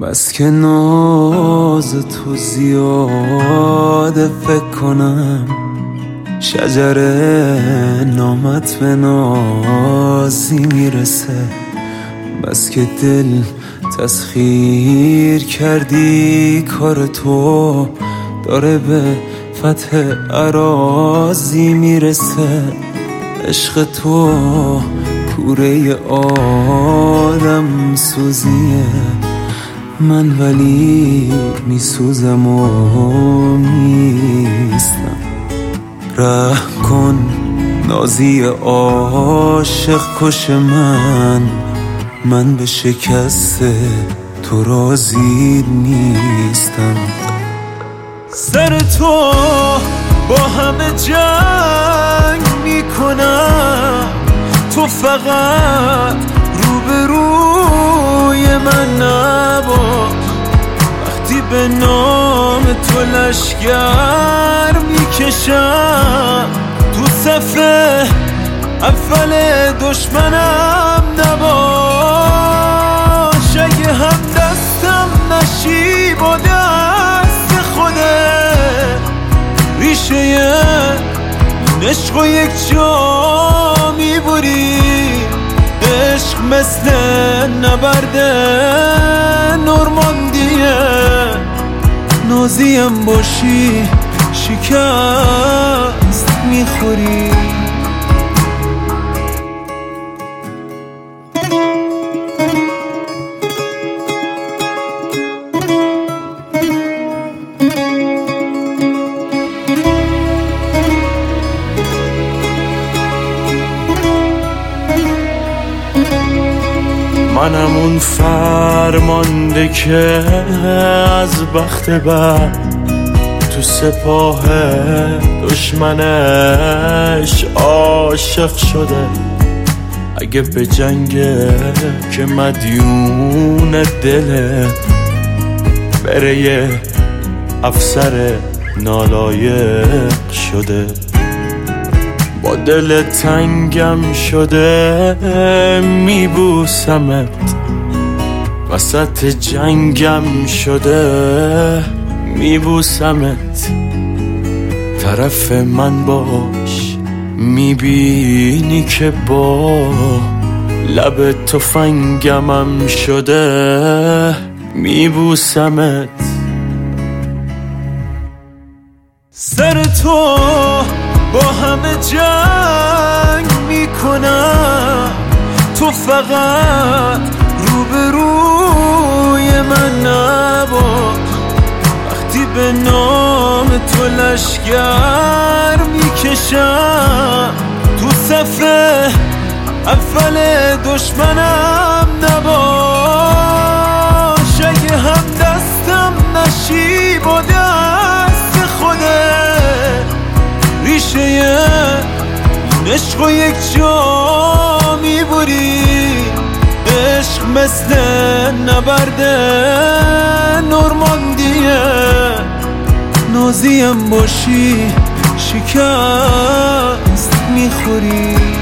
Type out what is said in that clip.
بس که ناز تو زیاده فکر کنم شجر نامت به نازی میرسه. بس که دل تسخیر کردی کار تو داره به فتح اراضی میرسه. عشق تو کوره آدم سوزیه، من ولی میسوزم و میستم. رحم کن نازی عاشق کش من به شکست تو راضی نیستم. سر تو با همه جنگ میکنم، تو فقط روبروی من نباش. وقتی به نام تو لشگر میکشم، تو صفحه اول دشمنم نباش. اگه هم دستم نشی با دست خوده، ریشه این عشق و یک جا میبری. عشق مثل نبرد نورماندیه، نازیم باشی شکست میخوری. منم اون فرمانده که از بخت بد تو سپاه دشمنش عاشق شده. اگه به جنگه که مدیون دله، بره یه افسر نالایق شده. با دل تنگم شده میبوسمت، وسط جنگم شده میبوسمت. طرف من باش میبینی که با لب تفنگمم شده میبوسمت. سر تو با همه جنگ میکنم، تو فقط روبروی من نباش. وقتی به نام تو لشگر میکشم، تو صفحه اول دشمنم نباش. اگه هم دستم نشی با دست خوده، ریشه این عشق و یک جا میبری. عشق مثل نبرد نورماندیه، نازیم باشی شکست میخوری.